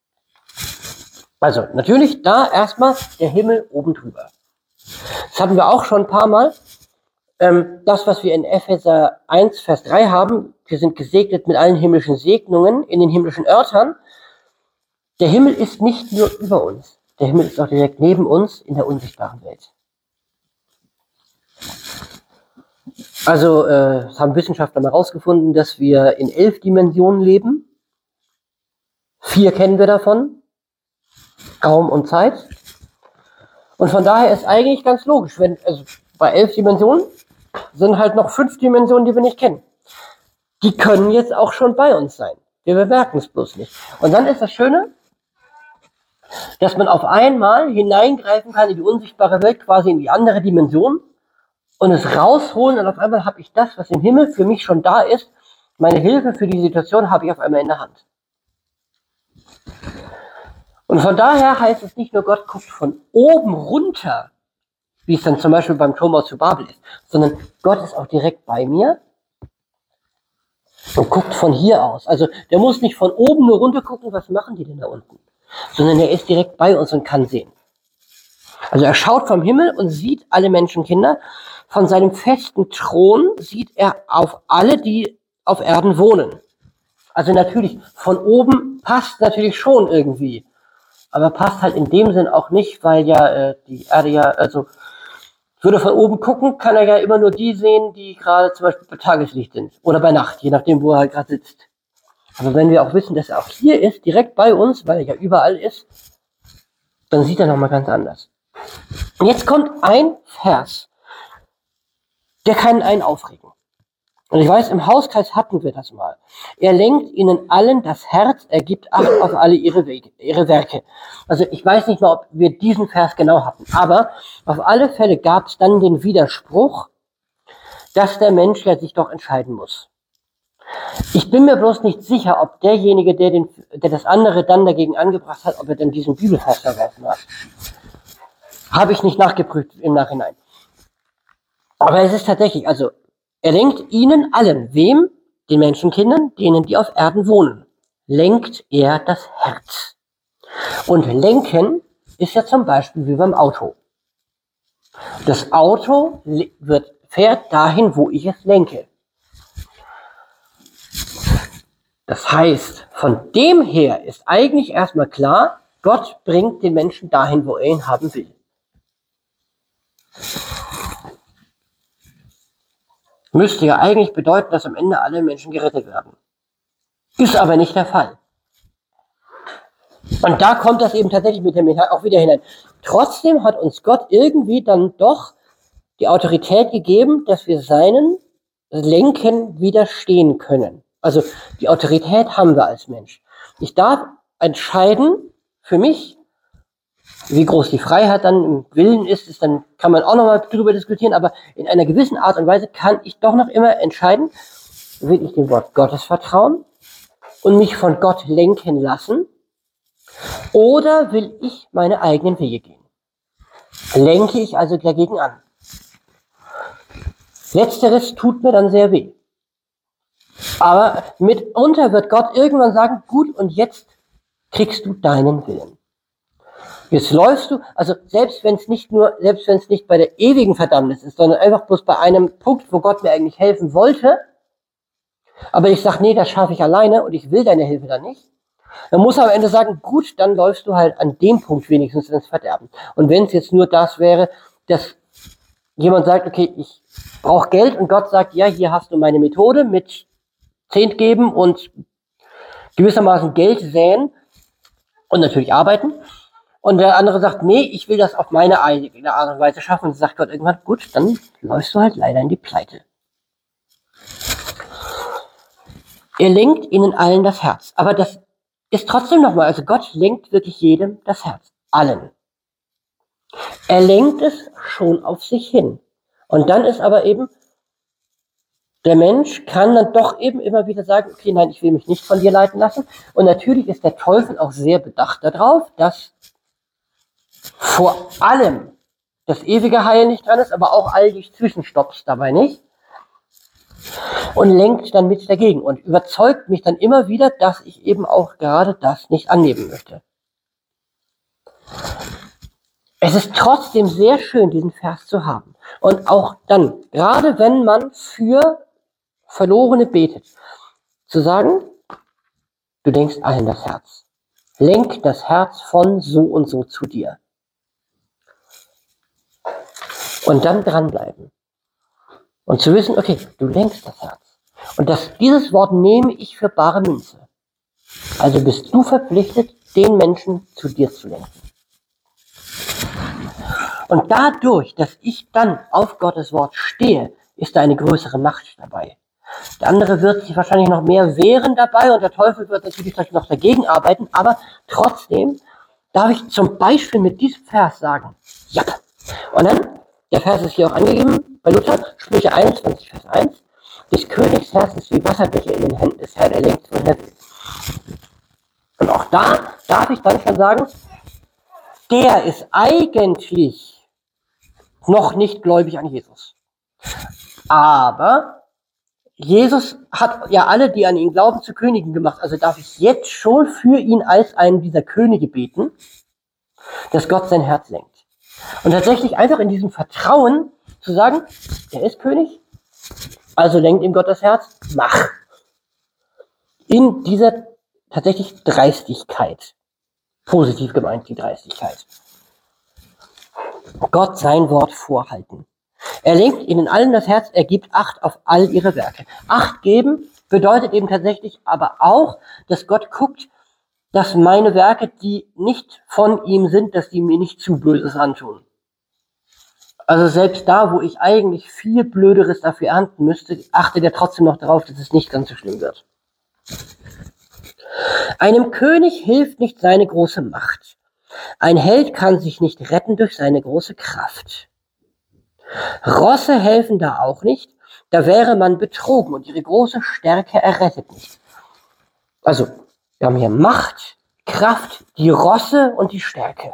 Also natürlich da erstmal der Himmel oben drüber. Das hatten wir auch schon ein paar Mal. Ähm, das, was wir in Epheser eins, Vers drei haben, wir sind gesegnet mit allen himmlischen Segnungen in den himmlischen Örtern. Der Himmel ist nicht nur über uns, der Himmel ist auch direkt neben uns in der unsichtbaren Welt. Also, äh, das haben Wissenschaftler mal herausgefunden, dass wir in elf Dimensionen leben. Vier kennen wir davon. Raum und Zeit. Und von daher ist eigentlich ganz logisch, wenn, also bei elf Dimensionen sind halt noch fünf Dimensionen, die wir nicht kennen. Die können jetzt auch schon bei uns sein. Wir bemerken es bloß nicht. Und dann ist das Schöne, dass man auf einmal hineingreifen kann in die unsichtbare Welt, quasi in die andere Dimension und es rausholen und auf einmal habe ich das, was im Himmel für mich schon da ist, meine Hilfe für die Situation habe ich auf einmal in der Hand. Und von daher heißt es nicht nur, Gott guckt von oben runter, wie es dann zum Beispiel beim Turm zu Babel ist, sondern Gott ist auch direkt bei mir und guckt von hier aus. Also der muss nicht von oben nur runter gucken, was machen die denn da unten, sondern er ist direkt bei uns und kann sehen. Also er schaut vom Himmel und sieht alle Menschenkinder. Von seinem festen Thron sieht er auf alle, die auf Erden wohnen. Also natürlich, von oben passt natürlich schon irgendwie. Aber passt halt in dem Sinn auch nicht, weil ja äh, die Erde ja, also würde von oben gucken, kann er ja immer nur die sehen, die gerade zum Beispiel bei Tageslicht sind. Oder bei Nacht, je nachdem, wo er halt gerade sitzt. Aber wenn wir auch wissen, dass er auch hier ist, direkt bei uns, weil er ja überall ist, dann sieht er nochmal ganz anders. Und jetzt kommt ein Vers, der kann einen aufregen. Und ich weiß, im Hauskreis hatten wir das mal. Er lenkt ihnen allen das Herz, er gibt Acht auf alle ihre Wege, ihre Werke. Also ich weiß nicht mal, ob wir diesen Vers genau hatten, aber auf alle Fälle gab es dann den Widerspruch, dass der Mensch ja sich doch entscheiden muss. Ich bin mir bloß nicht sicher, ob derjenige, der, den, der das andere dann dagegen angebracht hat, ob er denn diesen Bibelvers verworfen hat. Habe ich nicht nachgeprüft im Nachhinein. Aber es ist tatsächlich, also er lenkt ihnen allen, wem? Den Menschenkindern, denen die auf Erden wohnen, lenkt er das Herz. Und lenken ist ja zum Beispiel wie beim Auto. Das Auto wird, fährt dahin, wo ich es lenke. Das heißt, von dem her ist eigentlich erstmal klar, Gott bringt den Menschen dahin, wo er ihn haben will. Müsste ja eigentlich bedeuten, dass am Ende alle Menschen gerettet werden. Ist aber nicht der Fall. Und da kommt das eben tatsächlich mit dem auch wieder hinein. Trotzdem hat uns Gott irgendwie dann doch die Autorität gegeben, dass wir seinen Lenken widerstehen können. Also die Autorität haben wir als Mensch. Ich darf entscheiden für mich, wie groß die Freiheit dann im Willen ist, ist dann kann man auch nochmal drüber diskutieren, aber in einer gewissen Art und Weise kann ich doch noch immer entscheiden, will ich dem Wort Gottes vertrauen und mich von Gott lenken lassen oder will ich meine eigenen Wege gehen. Lenke ich also dagegen an. Letzteres tut mir dann sehr weh. Aber mitunter wird Gott irgendwann sagen, gut, und jetzt kriegst du deinen Willen. Jetzt läufst du, also selbst wenn es nicht nur, selbst wenn es nicht bei der ewigen Verdammnis ist, sondern einfach bloß bei einem Punkt, wo Gott mir eigentlich helfen wollte, aber ich sage, nee, das schaffe ich alleine und ich will deine Hilfe dann nicht, Man muss am Ende sagen, gut, dann läufst du halt an dem Punkt wenigstens ins Verderben. Und wenn es jetzt nur das wäre, dass jemand sagt, okay, ich brauche Geld und Gott sagt, ja, hier hast du meine Methode mit Zehnt geben und gewissermaßen Geld säen und natürlich arbeiten. Und der andere sagt, nee, ich will das auf meine eigene Art und Weise schaffen. Und sagt Gott irgendwann, gut, dann läufst du halt leider in die Pleite. Er lenkt ihnen allen das Herz. Aber das ist trotzdem nochmal, also Gott lenkt wirklich jedem das Herz. Allen. Er lenkt es schon auf sich hin. Und dann ist aber eben, der Mensch kann dann doch eben immer wieder sagen, okay, nein, ich will mich nicht von dir leiten lassen. Und natürlich ist der Teufel auch sehr bedacht darauf, dass vor allem das ewige Heil nicht dran ist, aber auch all die Zwischenstopps dabei nicht. Und lenkt dann mit dagegen und überzeugt mich dann immer wieder, dass ich eben auch gerade das nicht annehmen möchte. Es ist trotzdem sehr schön, diesen Vers zu haben. Und auch dann, gerade wenn man für Verlorene betet, zu sagen, du lenkst allen das Herz. Lenk das Herz von so und so zu dir. Und dann dranbleiben. Und zu wissen, okay, du lenkst das Herz. Und das, dieses Wort nehme ich für bare Münze. Also bist du verpflichtet, den Menschen zu dir zu lenken. Und dadurch, dass ich dann auf Gottes Wort stehe, ist da eine größere Macht dabei. Der andere wird sich wahrscheinlich noch mehr wehren dabei und der Teufel wird natürlich vielleicht noch dagegen arbeiten, aber trotzdem darf ich zum Beispiel mit diesem Vers sagen, ja. Und dann, der Vers ist hier auch angegeben, bei Luther, Sprüche einundzwanzig, Vers eins, des Königs Herz ist wie Wasserbäche in den Händen des Herrn, er lenkt, wohin er will. Und auch da darf ich dann schon sagen, der ist eigentlich noch nicht gläubig an Jesus. Aber Jesus hat ja alle, die an ihn glauben, zu Königen gemacht. Also darf ich jetzt schon für ihn als einen dieser Könige beten, dass Gott sein Herz lenkt. Und tatsächlich einfach in diesem Vertrauen zu sagen, er ist König, also lenkt ihm Gott das Herz, mach. In dieser tatsächlich Dreistigkeit. Positiv gemeint, die Dreistigkeit. Gott sein Wort vorhalten. Er lenkt ihnen allen das Herz, er gibt Acht auf all ihre Werke. Acht geben bedeutet eben tatsächlich aber auch, dass Gott guckt, dass meine Werke, die nicht von ihm sind, dass die mir nicht zu Böses antun. Also selbst da, wo ich eigentlich viel Blöderes dafür ernten müsste, achtet er trotzdem noch darauf, dass es nicht ganz so schlimm wird. Einem König hilft nicht seine große Macht. Ein Held kann sich nicht retten durch seine große Kraft. Rosse helfen da auch nicht, da wäre man betrogen und ihre große Stärke errettet nicht. Also, wir haben hier Macht, Kraft, die Rosse und die Stärke.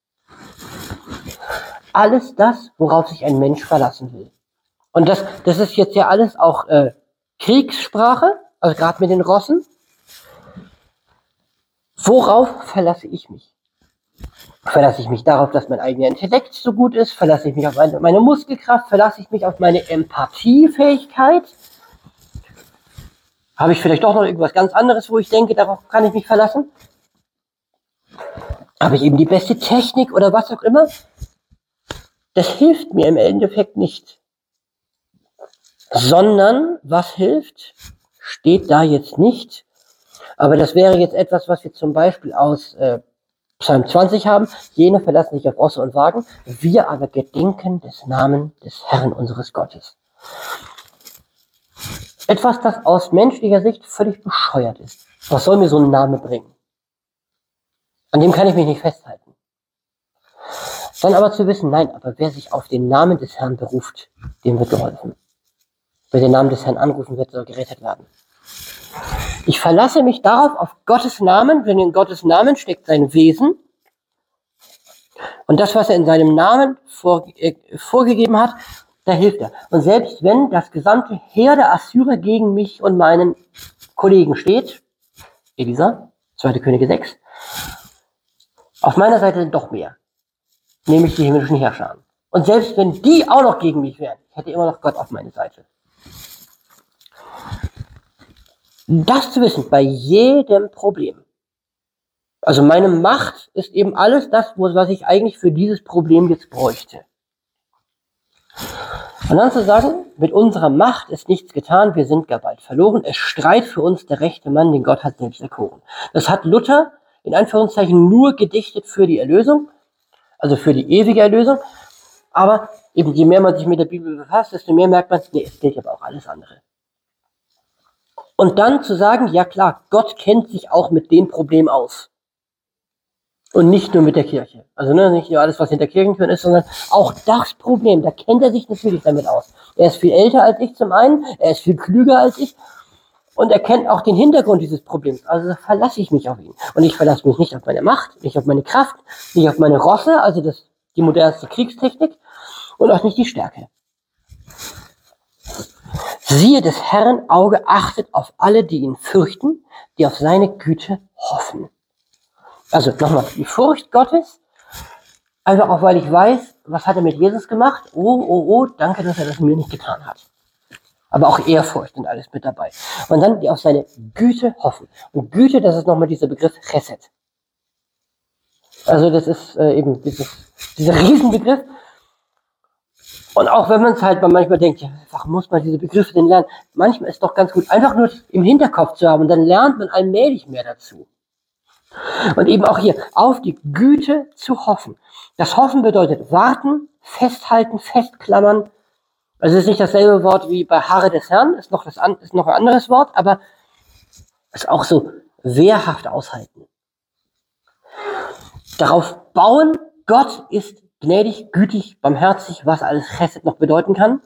Alles das, worauf sich ein Mensch verlassen will. Und das, das ist jetzt ja alles auch äh, Kriegssprache, also gerade mit den Rossen. Worauf verlasse ich mich? Verlasse ich mich darauf, dass mein eigener Intellekt so gut ist? Verlasse ich mich auf meine, meine Muskelkraft? Verlasse ich mich auf meine Empathiefähigkeit? Habe ich vielleicht doch noch irgendwas ganz anderes, wo ich denke, darauf kann ich mich verlassen? Habe ich eben die beste Technik oder was auch immer? Das hilft mir im Endeffekt nicht. Sondern, was hilft, steht da jetzt nicht. Aber das wäre jetzt etwas, was wir zum Beispiel aus äh, Psalm zwanzig haben. Jene verlassen sich auf Rosse und Wagen. Wir aber gedenken des Namen des Herrn unseres Gottes. Etwas, das aus menschlicher Sicht völlig bescheuert ist. Was soll mir so ein Name bringen? An dem kann ich mich nicht festhalten. Dann aber zu wissen, nein, aber wer sich auf den Namen des Herrn beruft, dem wird geholfen. Wer den Namen des Herrn anrufen wird, soll gerettet werden. Ich verlasse mich darauf, auf Gottes Namen, denn in Gottes Namen steckt sein Wesen. Und das, was er in seinem Namen vor, äh, vorgegeben hat, da hilft er. Und selbst wenn das gesamte Heer der Assyrer gegen mich und meinen Kollegen steht, Elisa, zweite Könige sechs, auf meiner Seite sind doch mehr, nämlich die himmlischen Herrscher. Und selbst wenn die auch noch gegen mich wären, ich hätte immer noch Gott auf meine Seite. Das zu wissen, bei jedem Problem, Also meine Macht ist eben alles das, was ich eigentlich für dieses Problem jetzt bräuchte. Und dann zu sagen, mit unserer Macht ist nichts getan, wir sind gar bald verloren. Es streit für uns der rechte Mann, den Gott hat selbst erkoren. Das hat Luther in Anführungszeichen nur gedichtet für die Erlösung, also für die ewige Erlösung. Aber eben je mehr man sich mit der Bibel befasst, desto mehr merkt man, nee, es gilt aber auch alles andere. Und dann zu sagen, ja klar, Gott kennt sich auch mit dem Problem aus. Und nicht nur mit der Kirche. Also ne, nicht nur alles, was hinter Kirchentüren ist, sondern auch das Problem, da kennt er sich natürlich damit aus. Er ist viel älter als ich zum einen, er ist viel klüger als ich und er kennt auch den Hintergrund dieses Problems. Also da verlasse ich mich auf ihn. Und ich verlasse mich nicht auf meine Macht, nicht auf meine Kraft, nicht auf meine Rosse, also das, die modernste Kriegstechnik und auch nicht die Stärke. Siehe, des Herrn Auge achtet auf alle, die ihn fürchten, die auf seine Güte hoffen. Also nochmal, die Furcht Gottes, einfach auch, weil ich weiß, was hat er mit Jesus gemacht? Oh, oh, oh, danke, dass er das mir nicht getan hat. Aber auch Ehrfurcht und alles mit dabei. Und dann die auf seine Güte hoffen. Und Güte, das ist nochmal dieser Begriff Chesed. Also das ist äh, eben dieses, dieser Riesenbegriff. Und auch wenn man es halt manchmal denkt, ja, warum muss man diese Begriffe denn lernen? Manchmal ist es doch ganz gut, einfach nur im Hinterkopf zu haben und dann lernt man allmählich mehr dazu. Und eben auch hier, auf die Güte zu hoffen. Das Hoffen bedeutet warten, festhalten, festklammern. Also es ist nicht dasselbe Wort wie bei Harre des Herrn, ist noch, das, ist noch ein anderes Wort, aber ist auch so wehrhaft aushalten. Darauf bauen, Gott ist gnädig, gütig, barmherzig, was alles Chesed noch bedeuten kann.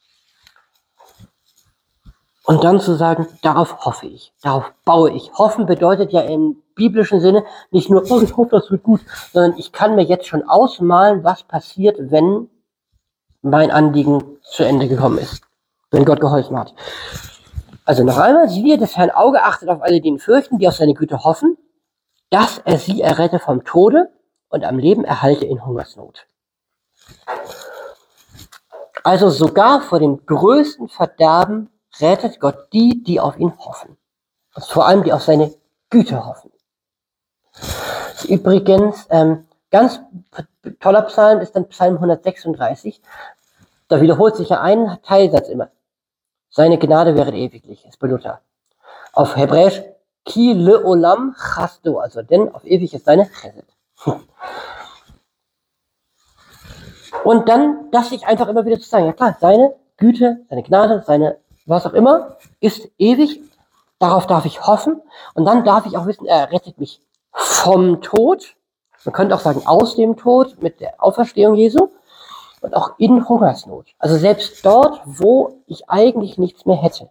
Und dann zu sagen, darauf hoffe ich, darauf baue ich. Hoffen bedeutet ja im biblischen Sinne nicht nur, oh, ich hoffe, das wird gut, sondern ich kann mir jetzt schon ausmalen, was passiert, wenn mein Anliegen zu Ende gekommen ist, wenn Gott geholfen hat. Also noch einmal, siehe, des Herrn Auge achtet auf alle, die ihn fürchten, die auf seine Güte hoffen, dass er sie errette vom Tode und am Leben erhalte in Hungersnot. Also sogar vor dem größten Verderben rettet Gott die, die auf ihn hoffen. Und vor allem die auf seine Güte hoffen. Übrigens, ähm, ganz toller Psalm ist dann Psalm hundertsechsunddreißig. Da wiederholt sich ja ein Teilsatz immer. Seine Gnade wäre ewiglich, ist bei Luther. Auf Hebräisch, ki leolam chasto, also denn auf ewig ist seine Chesed. Und dann, das sich einfach immer wieder zu sagen, ja klar, seine Güte, seine Gnade, seine was auch immer, ist ewig, darauf darf ich hoffen und dann darf ich auch wissen, er rettet mich vom Tod, man könnte auch sagen aus dem Tod mit der Auferstehung Jesu und auch in Hungersnot. Also selbst dort, wo ich eigentlich nichts mehr hätte,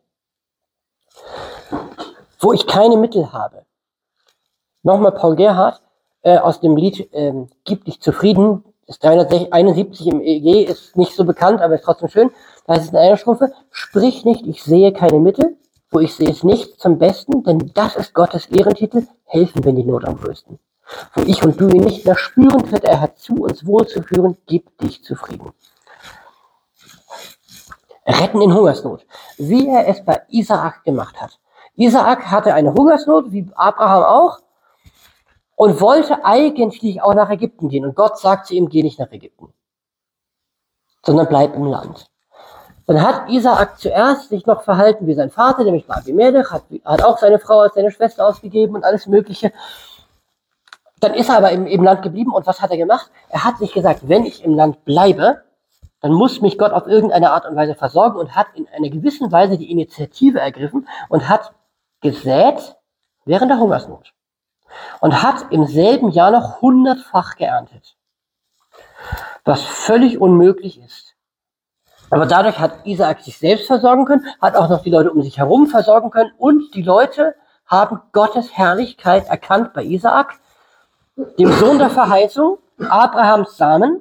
wo ich keine Mittel habe. Nochmal Paul Gerhardt äh, aus dem Lied äh, Gib dich zufrieden, das dreihunderteinundsiebzig im E G ist nicht so bekannt, aber ist trotzdem schön. Da heißt es in einer Strophe, sprich nicht, ich sehe keine Mittel, wo ich sehe es nicht zum Besten, denn das ist Gottes Ehrentitel, helfen, wenn die Not am größten. Wo ich und du ihn nicht mehr spüren, tritt er herzu, uns wohlzuführen, gib dich zufrieden. Retten in Hungersnot, wie er es bei Isaak gemacht hat. Isaak hatte eine Hungersnot, wie Abraham auch, und wollte eigentlich auch nach Ägypten gehen. Und Gott sagt zu ihm, geh nicht nach Ägypten, sondern bleib im Land. Dann hat Isaak zuerst sich noch verhalten wie sein Vater, nämlich bei Abimelech, hat, hat auch seine Frau als seine Schwester ausgegeben und alles Mögliche. Dann ist er aber im, im Land geblieben und was hat er gemacht? Er hat sich gesagt, wenn ich im Land bleibe, dann muss mich Gott auf irgendeine Art und Weise versorgen und hat in einer gewissen Weise die Initiative ergriffen und hat gesät während der Hungersnot. Und hat im selben Jahr noch hundertfach geerntet. Was völlig unmöglich ist. Aber dadurch hat Isaak sich selbst versorgen können, hat auch noch die Leute um sich herum versorgen können und die Leute haben Gottes Herrlichkeit erkannt bei Isaak, dem Sohn der Verheißung, Abrahams Samen,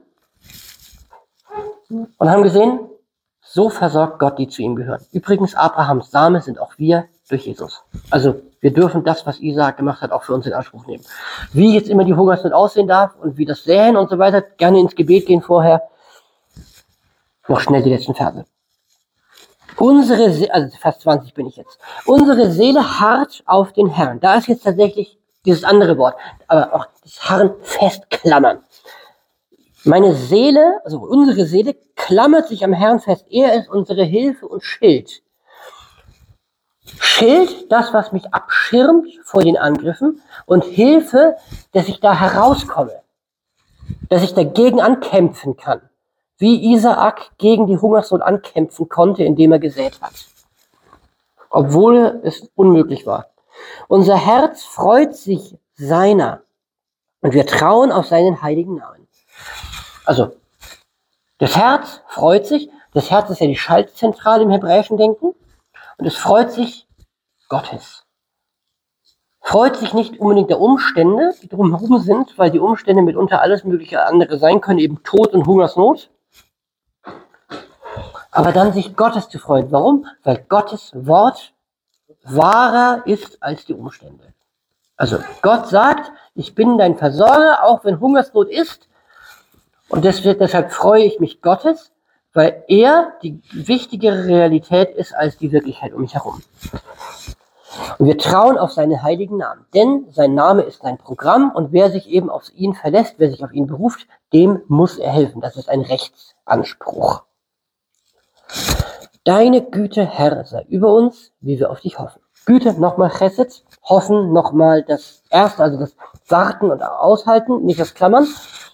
und haben gesehen, so versorgt Gott, die zu ihm gehören. Übrigens, Abrahams Samen sind auch wir durch Jesus. Also wir dürfen das, was Isaak gemacht hat, auch für uns in Anspruch nehmen. Wie jetzt immer die Hungersnot aussehen darf und wie das Säen und so weiter, gerne ins Gebet gehen vorher. Noch schnell die letzten Verse. Unsere Seele, also Vers zwanzig bin ich jetzt. Unsere Seele harrt auf den Herrn. Da ist jetzt tatsächlich dieses andere Wort, aber auch das Harren festklammern. Meine Seele, also unsere Seele, klammert sich am Herrn fest. Er ist unsere Hilfe und Schild. Schild, das, was mich abschirmt vor den Angriffen, und Hilfe, dass ich da herauskomme, dass ich dagegen ankämpfen kann, wie Isaak gegen die Hungersnot ankämpfen konnte, indem er gesät hat, obwohl es unmöglich war. Unser Herz freut sich seiner und wir trauen auf seinen heiligen Namen. Also, das Herz freut sich, das Herz ist ja die Schaltzentrale im hebräischen Denken, und es freut sich Gottes. Freut sich nicht unbedingt der Umstände, die drumherum sind, weil die Umstände mitunter alles mögliche andere sein können, eben Tod und Hungersnot. Aber dann sich Gottes zu freuen. Warum? Weil Gottes Wort wahrer ist als die Umstände. Also Gott sagt, ich bin dein Versorger, auch wenn Hungersnot ist. Und deswegen, deshalb freue ich mich Gottes, weil er die wichtigere Realität ist als die Wirklichkeit um mich herum. Und wir trauen auf seinen heiligen Namen, denn sein Name ist sein Programm, und wer sich eben auf ihn verlässt, wer sich auf ihn beruft, dem muss er helfen. Das ist ein Rechtsanspruch. Deine Güte, Herr, sei über uns, wie wir auf dich hoffen. Güte, nochmal Chesed, hoffen, nochmal das Erste, also das Warten und Aushalten, nicht das Klammern,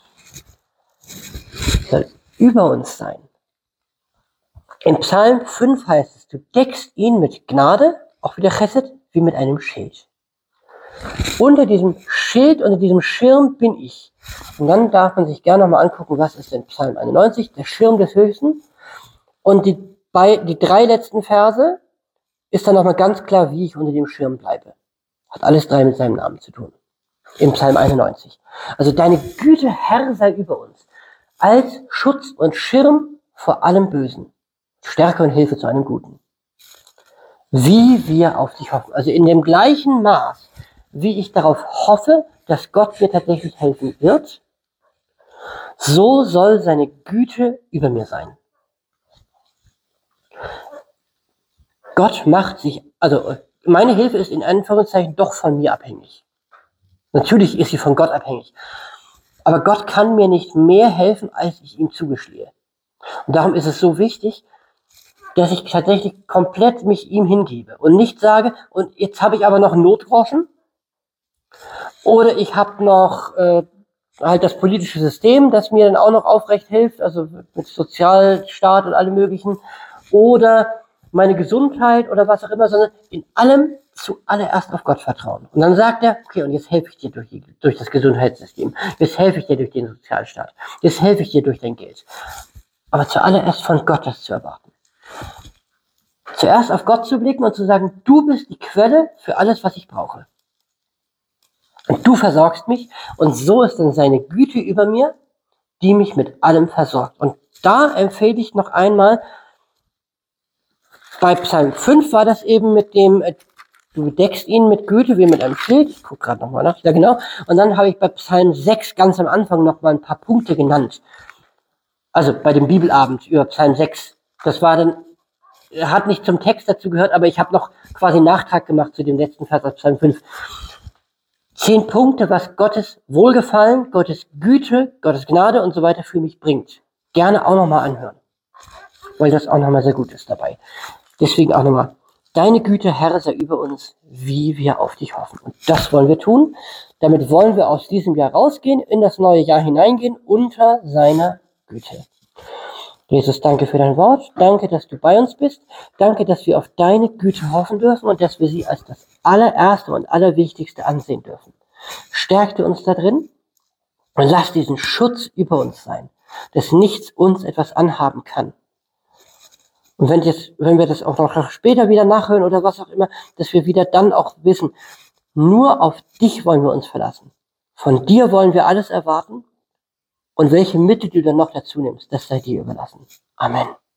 soll über uns sein. In Psalm fünf heißt es, du deckst ihn mit Gnade, auch wieder Chesed, wie mit einem Schild. Unter diesem Schild, unter diesem Schirm bin ich. Und dann darf man sich gerne nochmal angucken, was ist denn Psalm einundneunzig, der Schirm des Höchsten. Und die, bei, die drei letzten Verse ist dann nochmal ganz klar, wie ich unter dem Schirm bleibe. Hat alles drei mit seinem Namen zu tun. Im Psalm einundneunzig. Also deine Güte, Herr, sei über uns. Als Schutz und Schirm vor allem Bösen. Stärke und Hilfe zu einem Guten. Wie wir auf dich hoffen. Also in dem gleichen Maß, wie ich darauf hoffe, dass Gott mir tatsächlich helfen wird, so soll seine Güte über mir sein. Gott macht sich, also meine Hilfe ist in Anführungszeichen doch von mir abhängig. Natürlich ist sie von Gott abhängig. Aber Gott kann mir nicht mehr helfen, als ich ihm zugestehe. Und darum ist es so wichtig, dass ich tatsächlich komplett mich ihm hingebe und nicht sage, und jetzt habe ich aber noch einen Notgroschen oder ich habe noch äh, halt das politische System, das mir dann auch noch aufrecht hilft, also mit Sozialstaat und allem möglichen, oder meine Gesundheit oder was auch immer, sondern in allem zuallererst auf Gott vertrauen. Und dann sagt er, okay, und jetzt helfe ich dir durch, die, durch das Gesundheitssystem, jetzt helfe ich dir durch den Sozialstaat, jetzt helfe ich dir durch dein Geld. Aber zuallererst von Gott das zu erwarten. Zuerst auf Gott zu blicken und zu sagen, du bist die Quelle für alles, was ich brauche. Und du versorgst mich, und so ist dann seine Güte über mir, die mich mit allem versorgt. Und da empfehle ich noch einmal, bei Psalm fünf war das eben mit dem, du deckst ihn mit Güte wie mit einem Schild. Ich gucke gerade nochmal nach, ja genau. Und dann habe ich bei Psalm sechs ganz am Anfang nochmal ein paar Punkte genannt. Also bei dem Bibelabend über Psalm sechs. Das war dann, hat nicht zum Text dazu gehört, aber ich habe noch quasi einen Nachtrag gemacht zu dem letzten Vers aus Psalm fünf. Zehn Punkte, was Gottes Wohlgefallen, Gottes Güte, Gottes Gnade und so weiter für mich bringt. Gerne auch nochmal anhören, weil das auch nochmal sehr gut ist dabei. Deswegen auch nochmal, deine Güte, Herr, sei über uns, wie wir auf dich hoffen. Und das wollen wir tun. Damit wollen wir aus diesem Jahr rausgehen, in das neue Jahr hineingehen, unter seiner Güte. Jesus, danke für dein Wort. Danke, dass du bei uns bist. Danke, dass wir auf deine Güte hoffen dürfen und dass wir sie als das allererste und allerwichtigste ansehen dürfen. Stärke uns da drin und lass diesen Schutz über uns sein, dass nichts uns etwas anhaben kann. Und wenn, jetzt, wenn wir das auch noch später wieder nachhören oder was auch immer, dass wir wieder dann auch wissen, nur auf dich wollen wir uns verlassen. Von dir wollen wir alles erwarten. Und welche Mittel du dann noch dazu nimmst, das sei dir überlassen. Amen.